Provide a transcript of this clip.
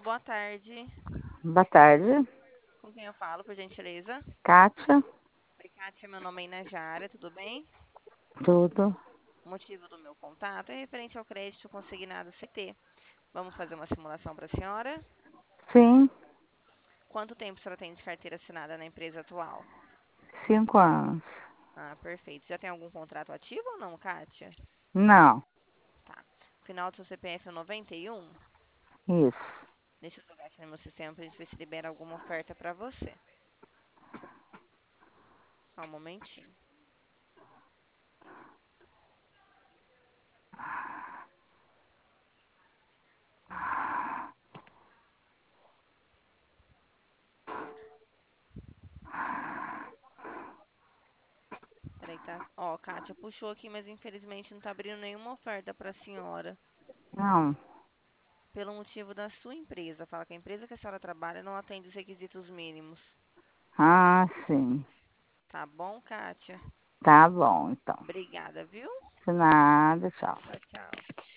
boa tarde. Boa tarde, Com quem eu falo, por gentileza? Kátia, Oi, Kátia, meu nome é Inajara, tudo bem? tudo. O motivo do meu contato é referente ao crédito consignado CT. Vamos fazer uma simulação para a senhora? Sim, Quanto tempo a senhora tem de carteira assinada na empresa atual? 5 anos. Ah, perfeito. Já tem algum contrato ativo ou não, Kátia? Não, Tá. O final do seu CPF é 91? isso. Deixa eu jogar aqui no meu sistema para a gente ver se libera alguma oferta para você. Só um momentinho. Peraí, tá? Ó, Kátia puxou aqui, mas infelizmente não tá abrindo nenhuma oferta para a senhora. Não. Pelo motivo da sua empresa. Fala que a empresa que a senhora trabalha não atende os requisitos mínimos. Ah, sim. Tá bom, Kátia? Tá bom, então. Obrigada, viu? De nada, tchau. Tchau, tchau.